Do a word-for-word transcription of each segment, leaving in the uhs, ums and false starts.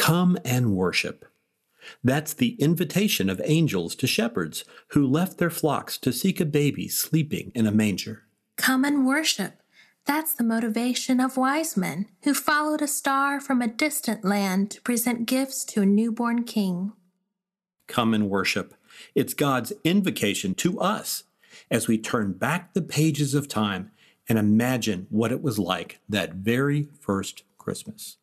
Come and worship. That's the invitation of angels to shepherds who left their flocks to seek a baby sleeping in a manger. Come and worship. That's the motivation of wise men who followed a star from a distant land to present gifts to a newborn king. Come and worship. It's God's invocation to us as we turn back the pages of time and imagine what it was like that very first Christmas.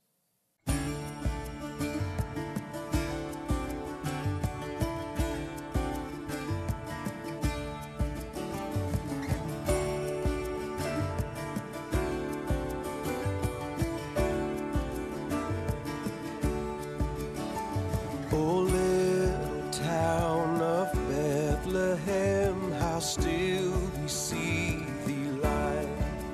Still we see thee lie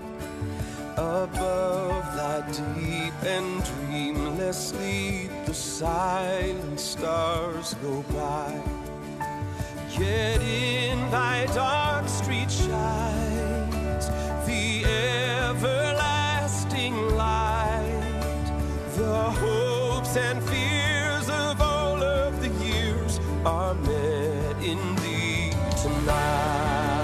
above thy deep and dreamless sleep. The silent stars go by, yet in thy dark street shines the everlasting light. The hopes and fears of all of the years are met in thee tonight.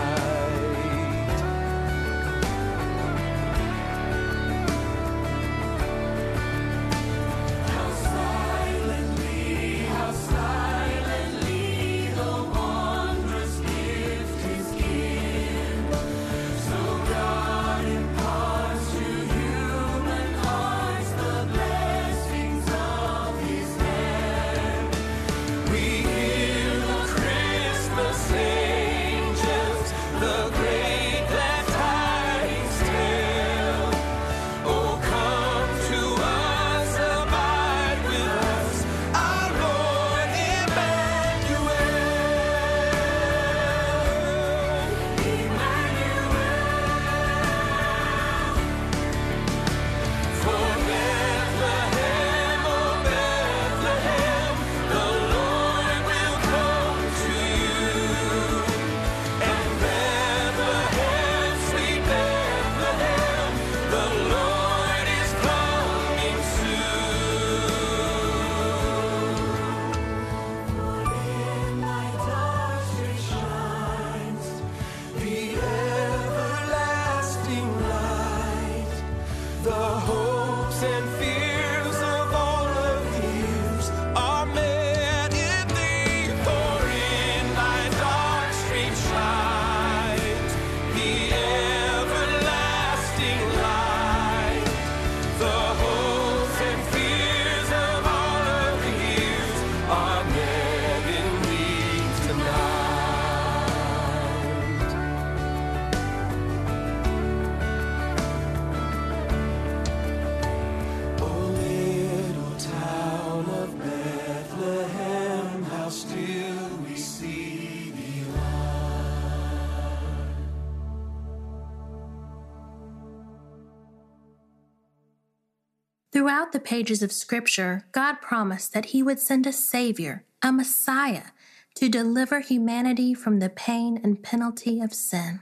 Throughout the pages of Scripture, God promised that He would send a Savior, a Messiah, to deliver humanity from the pain and penalty of sin.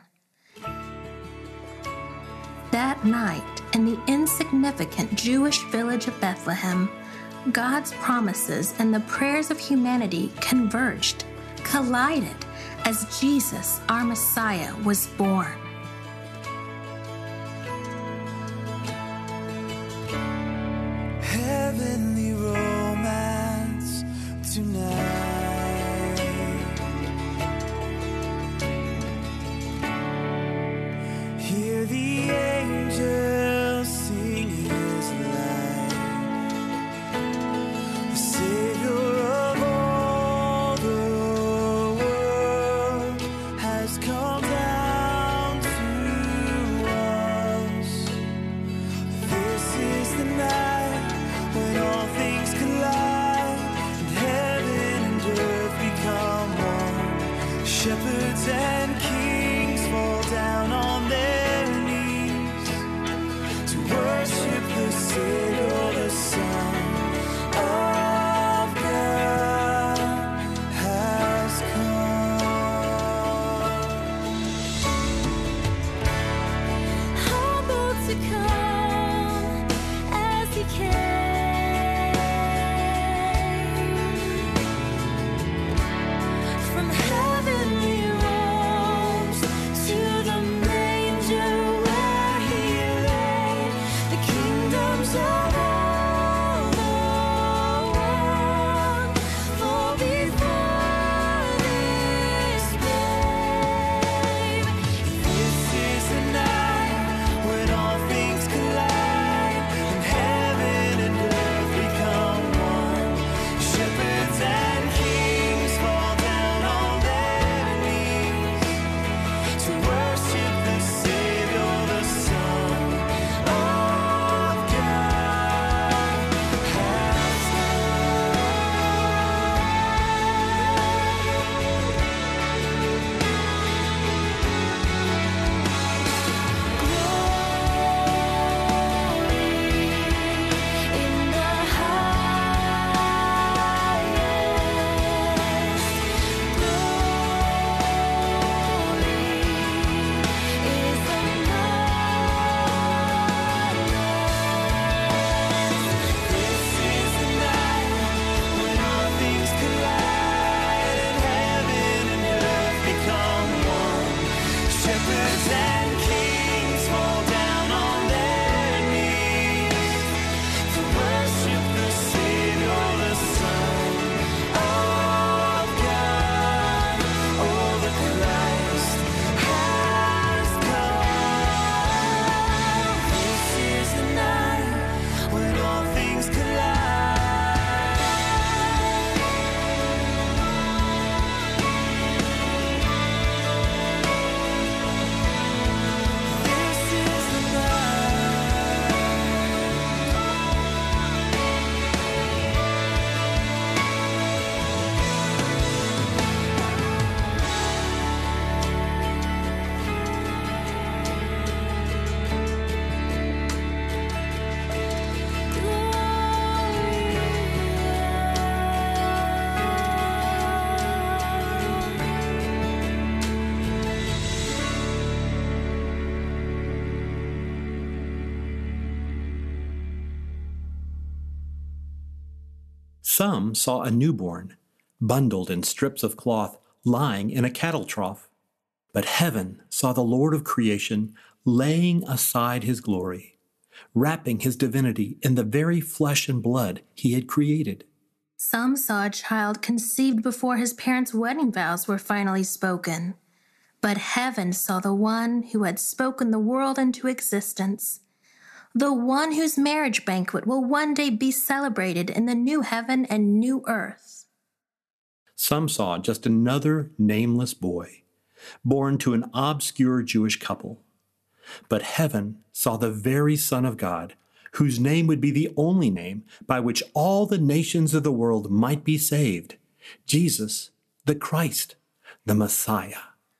That night, in the insignificant Jewish village of Bethlehem, God's promises and the prayers of humanity converged, collided, as Jesus, our Messiah, was born. Heavenly romance tonight. Hear the angels sing His light. The Savior of all the world has come down Some saw a newborn, bundled in strips of cloth, lying in a cattle trough. But heaven saw the Lord of creation laying aside his glory, wrapping his divinity in the very flesh and blood he had created. Some saw a child conceived before his parents' wedding vows were finally spoken. But heaven saw the one who had spoken the world into existence, the one whose marriage banquet will one day be celebrated in the new heaven and new earth. Some saw just another nameless boy, born to an obscure Jewish couple. But heaven saw the very Son of God, whose name would be the only name by which all the nations of the world might be saved, Jesus, the Christ, the Messiah.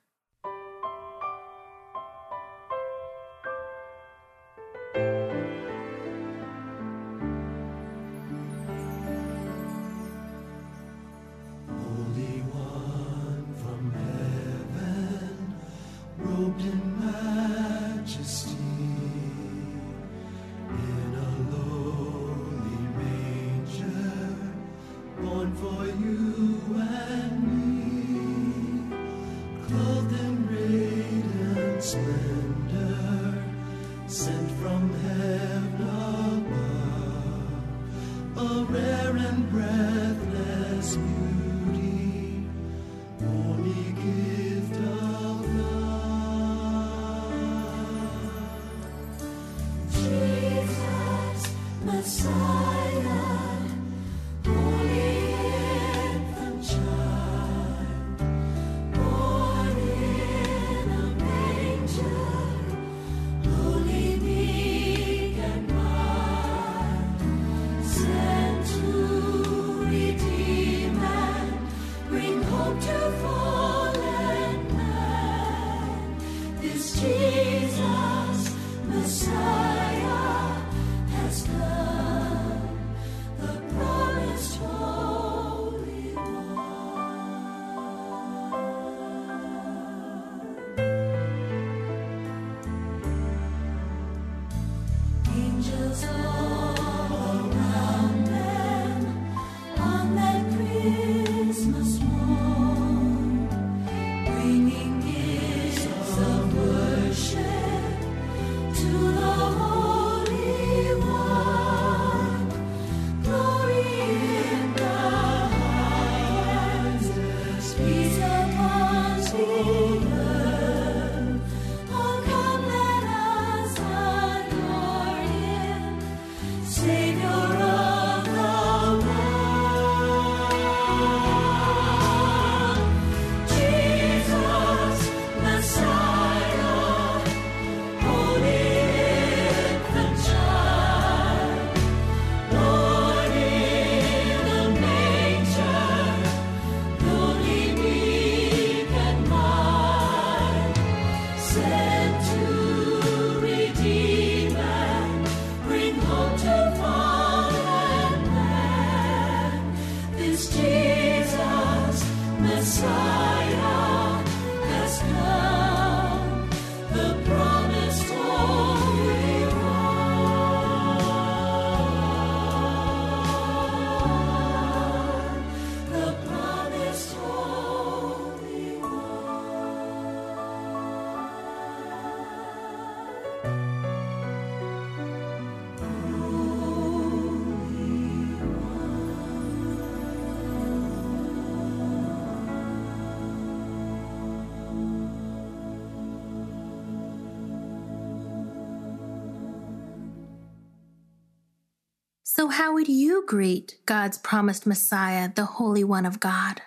So how would you greet God's promised Messiah, the Holy One of God?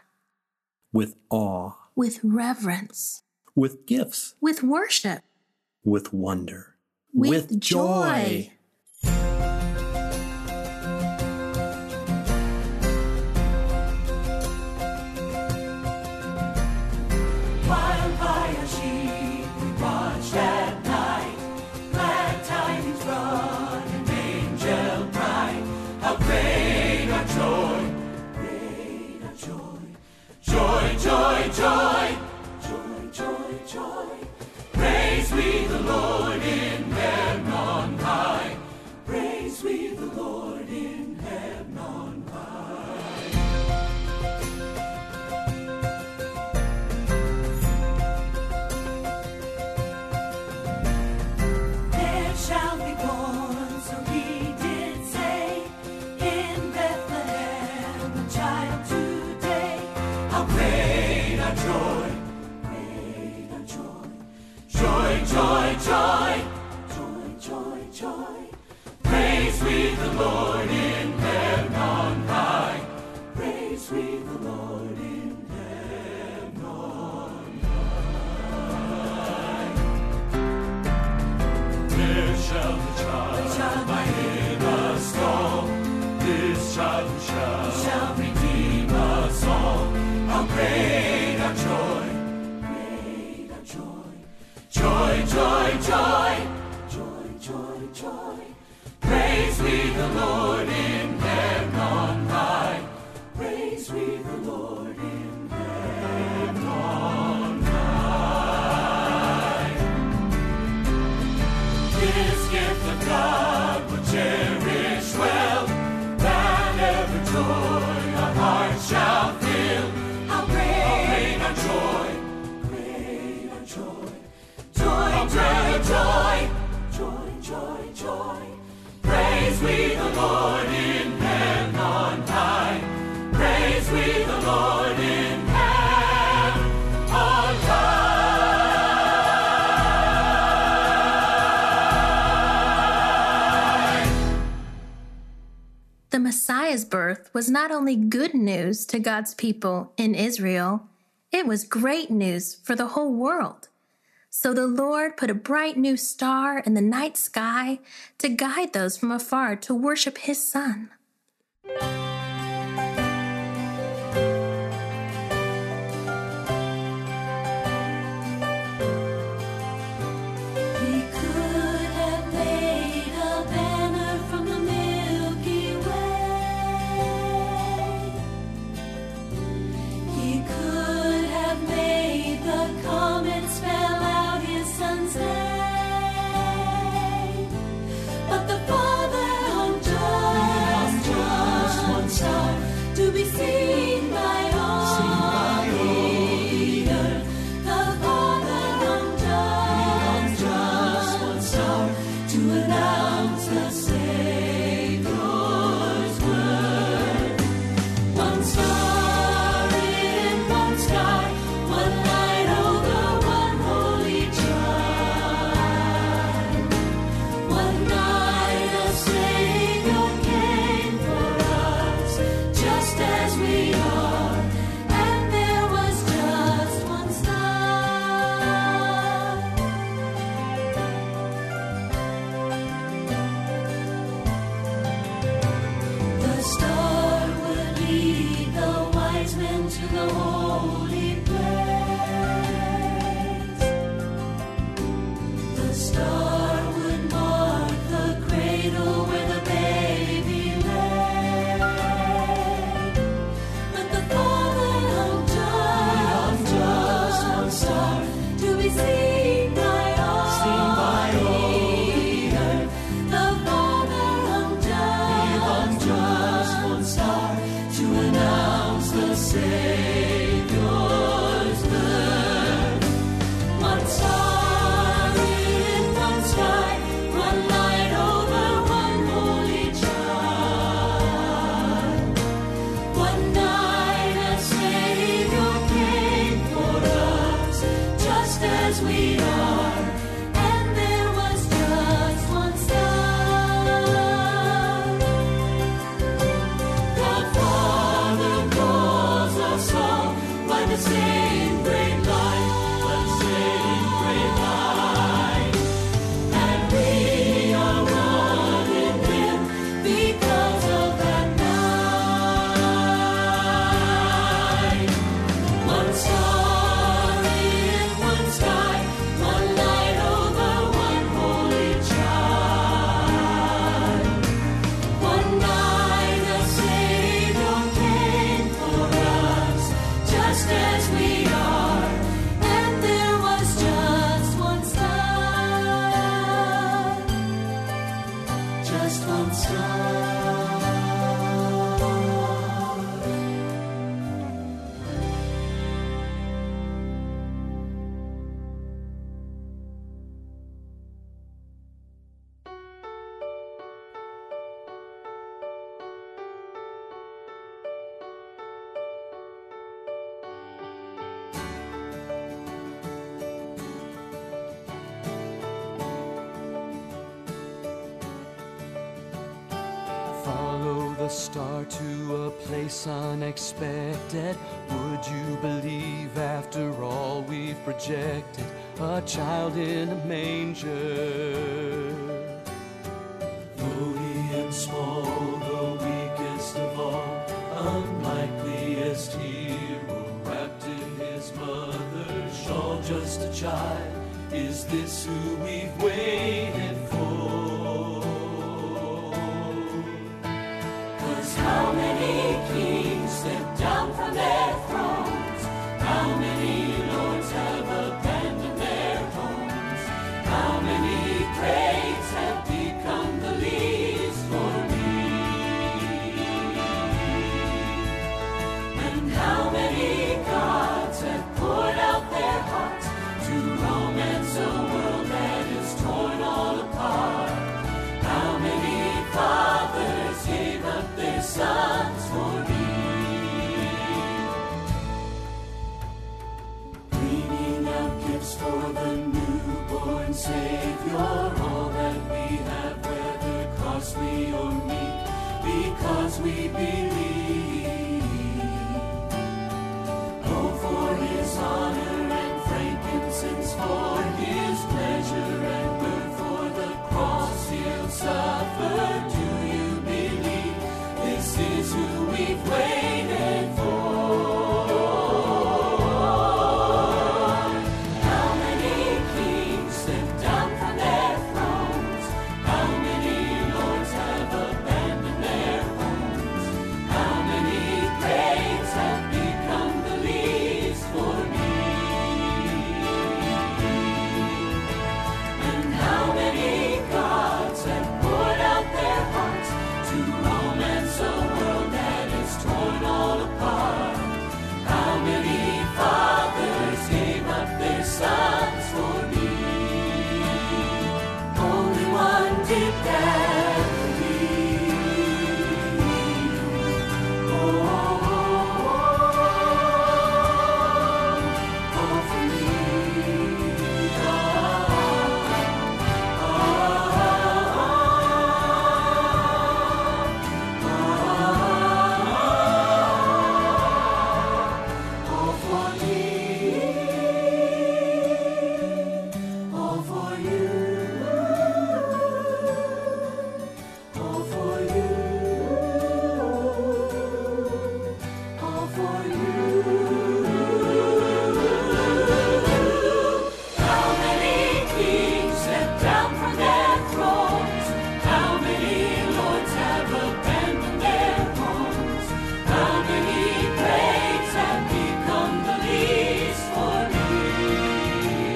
With awe. With reverence. With gifts. With worship. With wonder. With, with joy. Wild fire sheep we watched at night, glad tidings brought an angel bright. How great our joy, great our joy, joy, joy, joy, joy, joy, joy. Praise we the Lord in heaven on high. The Messiah's birth was not only good news to God's people in Israel, it was great news for the whole world. So the Lord put a bright new star in the night sky to guide those from afar to worship his Son. As we a star to a place unexpected. Would you believe after all we've projected? A child in a manger. Lowly and small, the weakest of all, unlikeliest hero, wrapped in his mother's shawl, just a child. Is this who we've waited for? 'Cause how many kings stepped down from their thrones? How many lords have abandoned their homes? How many greats have become the least for me? And how many gods have poured out their hearts to romance a world that is torn all apart? How many fathers gave up their sons for me? Bringing out gifts for the newborn Savior, all that we have, whether costly or meek, because we believe. Oh, for his honor and frankincense, for his pleasure and good, for the cross he'll suffer. Do you believe this is who we've waited for? How many kings stepped down from their thrones? How many lords have abandoned their homes? How many greats have become the least for me? And how many gods have poured out their hearts to romance a world that is torn all apart? How many fathers gave up their sons for me? Only one did that for me. Oh, oh, for me. All for me, all for you, all for you, all for you. How many kings stepped down from their thrones? How many lords have abandoned their homes? How many greats have become the least for me?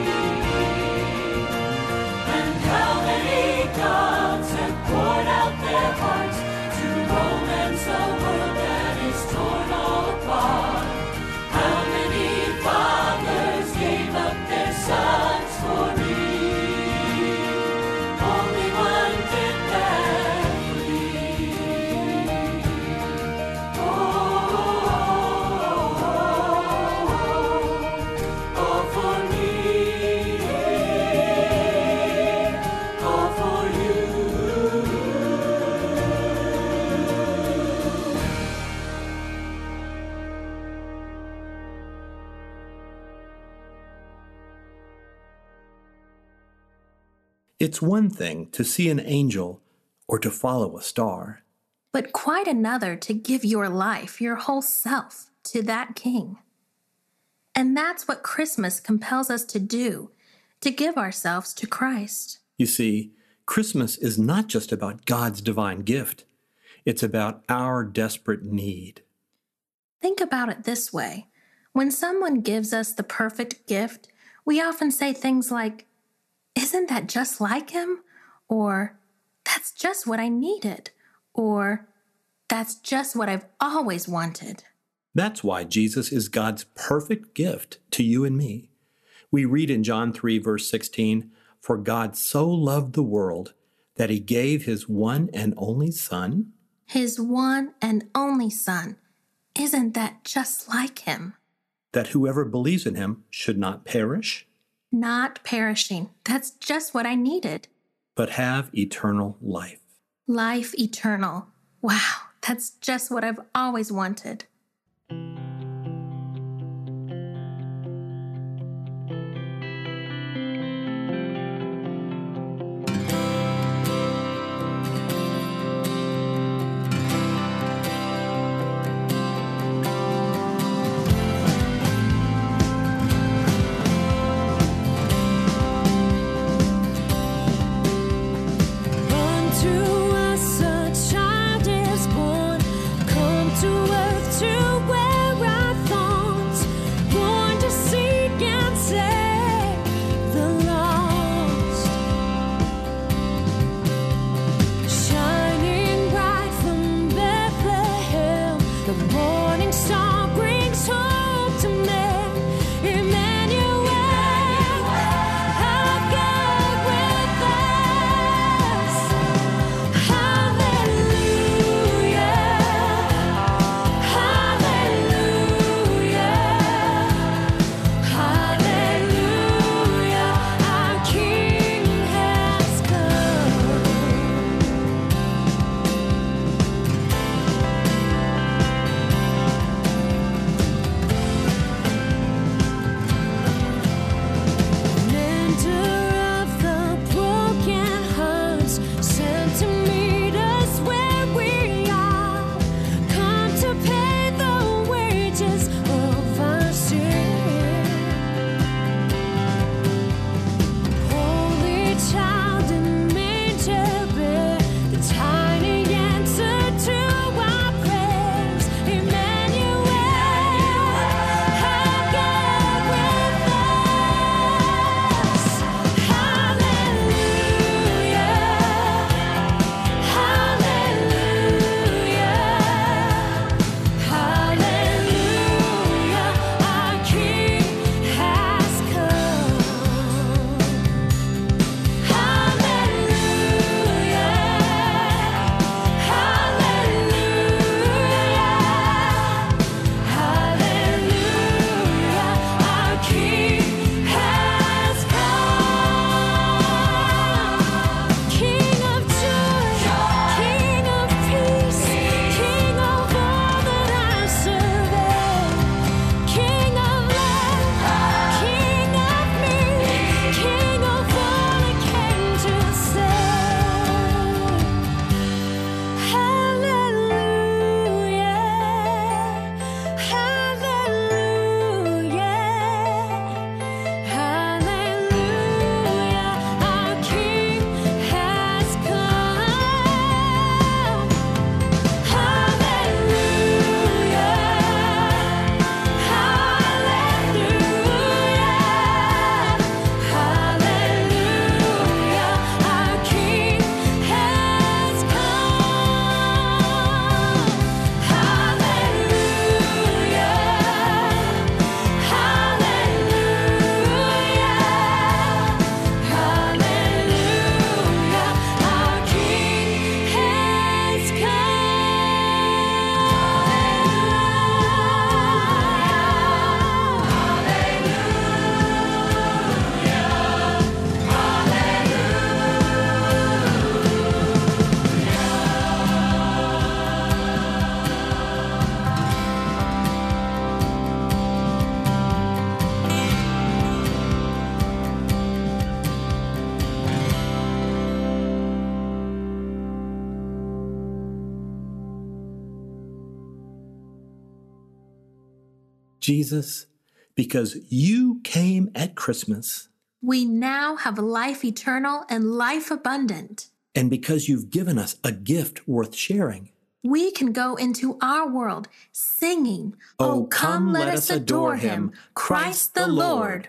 And how many gods have poured out their hearts to romance a world that is torn all apart? How many fathers gave up their sons for me? Only one did that for me. Oh, all for me, all for you. It's one thing to see an angel or to follow a star. but quite another to give your life, your whole self, to that King. And that's what Christmas compels us to do, to give ourselves to Christ. You see, Christmas is not just about God's divine gift. It's about our desperate need. Think about it this way. When someone gives us the perfect gift, we often say things like, "Isn't that just like him?" Or, "That's just what I needed." Or, "That's just what I've always wanted." That's why Jesus is God's perfect gift to you and me. We read in John three, verse sixteen, "For God so loved the world that he gave his one and only Son." His one and only Son. Isn't that just like him? "That whoever believes in him should not perish, Not perishing. That's just what I needed. but have eternal life." Life eternal. Wow, That's just what I've always wanted. Jesus, because you came at Christmas, we now have life eternal and life abundant. and because you've given us a gift worth sharing, We can go into our world singing, Oh, come, let us adore him, Christ the Lord.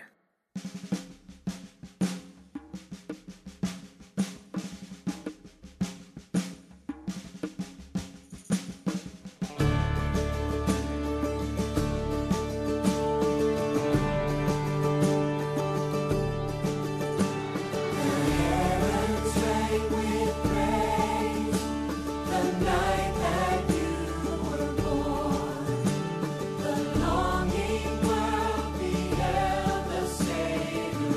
Longing world beheld the Savior.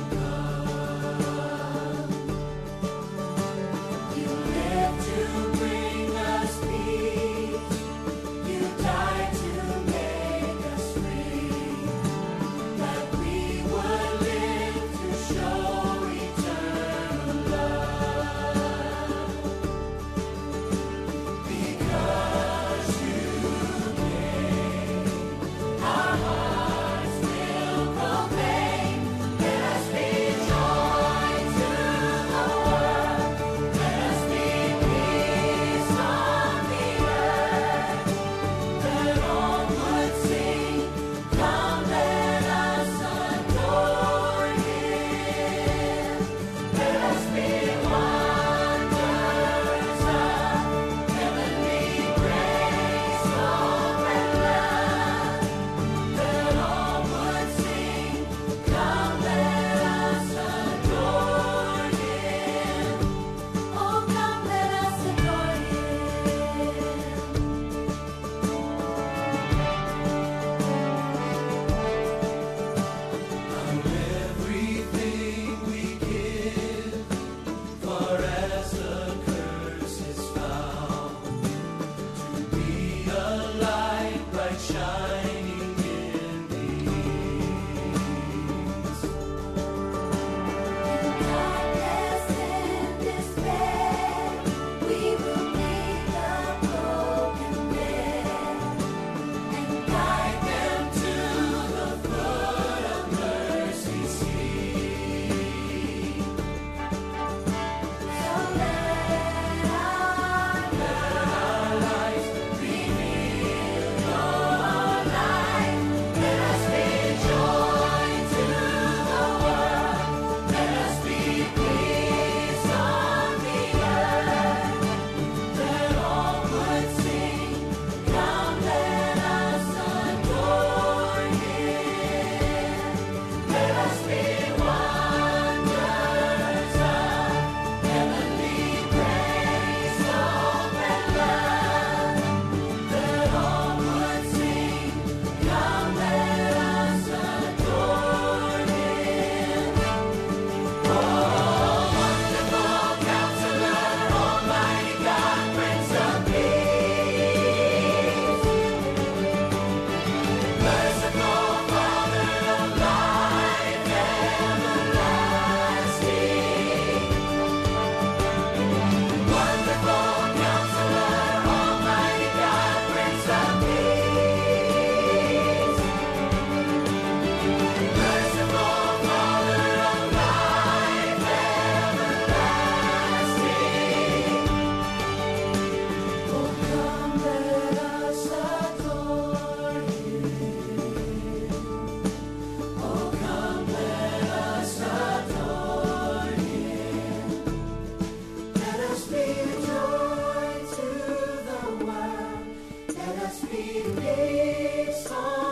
shining in these. Darkness and despair, we will meet the broken man and guide them to the foot of mercy's seat. So let our lives reveal your light. Let us be joy to the world. Let us be peace on the earth. That all would sing, come let us adore Him. Let us be wonders of heavenly grace, hope and love. That all would sing, come let us adore Him. Oh, wonderful Counselor, Almighty God, Prince of Peace, merciful Father of life everlasting. Wonderful Counselor, Almighty God, Prince of Peace, merciful Father of life everlasting. Oh, come let us adore Him. Oh, come let us adore Him. Let us be joy to the world. Let us be peace on